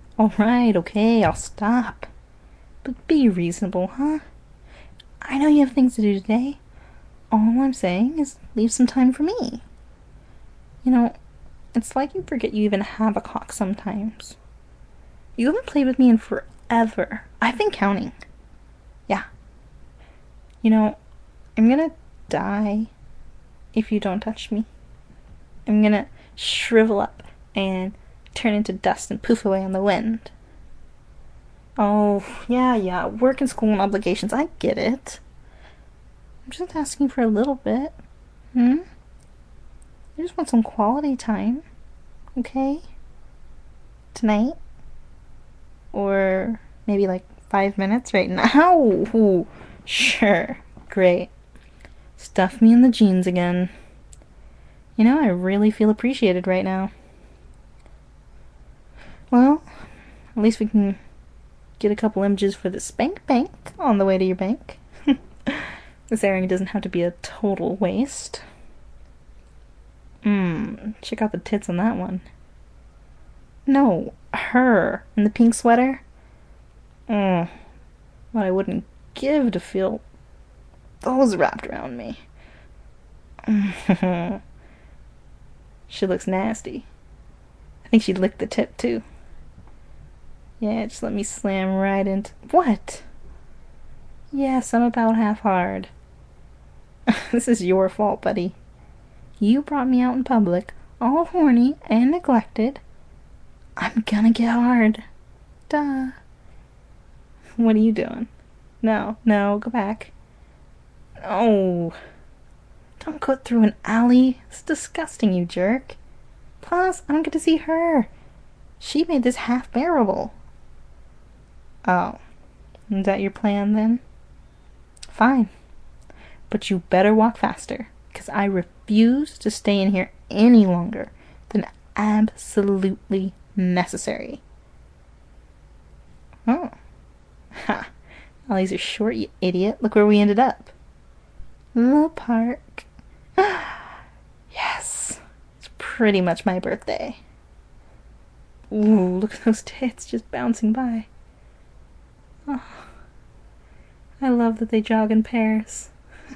Alright, okay, I'll stop. But be reasonable, huh? I know you have things to do today. All I'm saying is leave some time for me. You know, it's like you forget you even have a clock sometimes. You haven't played with me in forever. I've been counting. Yeah. You know, I'm gonna die if you don't touch me. I'm gonna shrivel up and turn into dust and poof away on the wind. Oh, yeah, work and school and obligations, I get it. I'm just asking for a little bit. Hmm? I just want some quality time. Okay? Tonight? Or maybe like 5 minutes right now? Ooh, sure. Great. Stuff me in the jeans again. You know, I really feel appreciated right now. Well, at least we can get a couple images for the spank bank on the way to your bank. This airing doesn't have to be a total waste. Check out the tits on that one. No, her in the pink sweater. What I wouldn't give to feel those wrapped around me. She looks nasty. I think she licked the tip too. Yeah, just let me slam right into. What? Yes, I'm about half hard. This is your fault, buddy. You brought me out in public, all horny and neglected. I'm gonna get hard. Duh. What are you doing? No, no, go back. No. Don't go through an alley. It's disgusting, you jerk. Plus, I don't get to see her. She made this half bearable. Oh. Is that your plan then? Fine. But you better walk faster, because I refuse to stay in here any longer than absolutely necessary. Oh. Ha. Alleys are short, you idiot. Look where we ended up. The park. Yes. It's pretty much my birthday. Ooh, look at those tits just bouncing by. Oh, I love that they jog in pairs.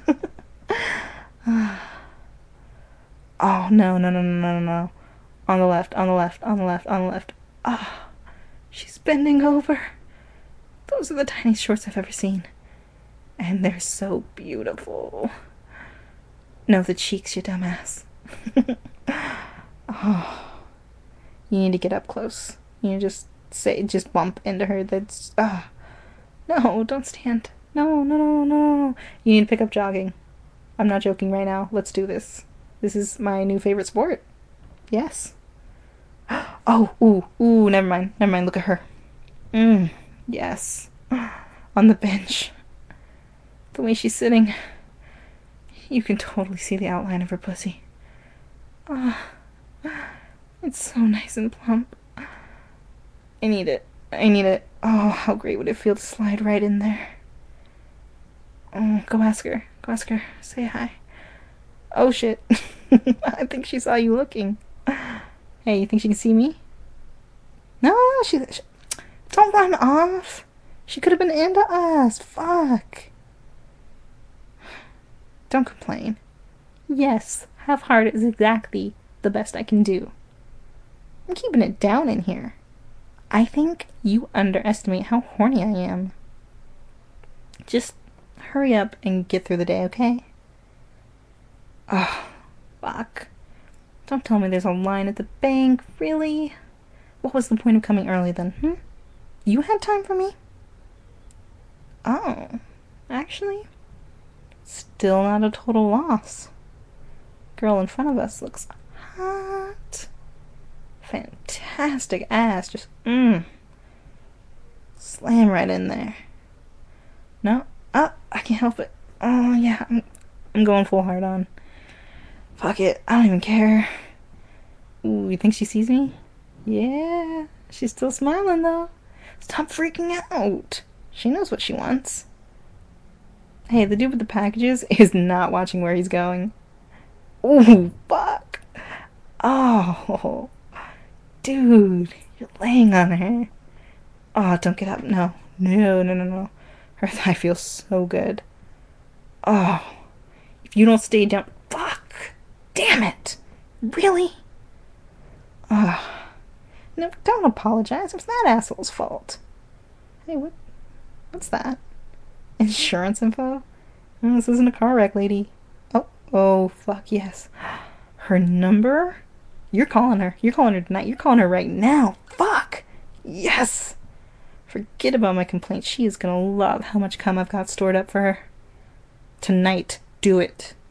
Oh, no, no, no, no, no, no. On the left, on the left, on the left, on the left. Ah, oh, she's bending over. Those are the tiniest shorts I've ever seen. And they're so beautiful. No, the cheeks, you dumbass. Oh, you need to get up close. You just just bump into her. That's, no, don't stand. No, no, no, no, no. You need to pick up jogging. I'm not joking right now. Let's do this. This is my new favorite sport. Yes. Oh, ooh, never mind. Never mind. Look at her. Yes. On the bench. The way she's sitting. You can totally see the outline of her pussy. Oh, it's so nice and plump. I need it. I need it. Oh, how great would it feel to slide right in there? Oh, go ask her. Go ask her. Say hi. Oh shit. I think she saw you looking. Hey, you think she can see me? No, she don't run off. She could have been into us. Fuck. Don't complain. Yes, half hard is exactly the best I can do. I'm keeping it down in here. I think you underestimate how horny I am. Just hurry up and get through the day, okay? Oh, fuck. Don't tell me there's a line at the bank, really? What was the point of coming early then, You had time for me? Oh, actually, still not a total loss. Girl in front of us looks hot. Fantastic ass, just slam right in there. No, I can't help it. Oh yeah, I'm going full hard on. Fuck it, I don't even care. Ooh, you think she sees me? Yeah, she's still smiling though. Stop freaking out. She knows what she wants. Hey, the dude with the packages is not watching where he's going. Ooh, fuck. Oh, dude, you're laying on her. Oh, don't get up. No. No, no, no, no. Her thigh feels so good. Oh, if you don't stay down. Fuck! Damn it! Really? Oh. No, don't apologize. It's that asshole's fault. Hey, what's that? Insurance info? Oh, this isn't a car wreck, lady. Oh, fuck yes. Her number? You're calling her. You're calling her tonight. You're calling her right now. Fuck! Yes! Forget about my complaint. She is gonna love how much cum I've got stored up for her. Tonight. Do it.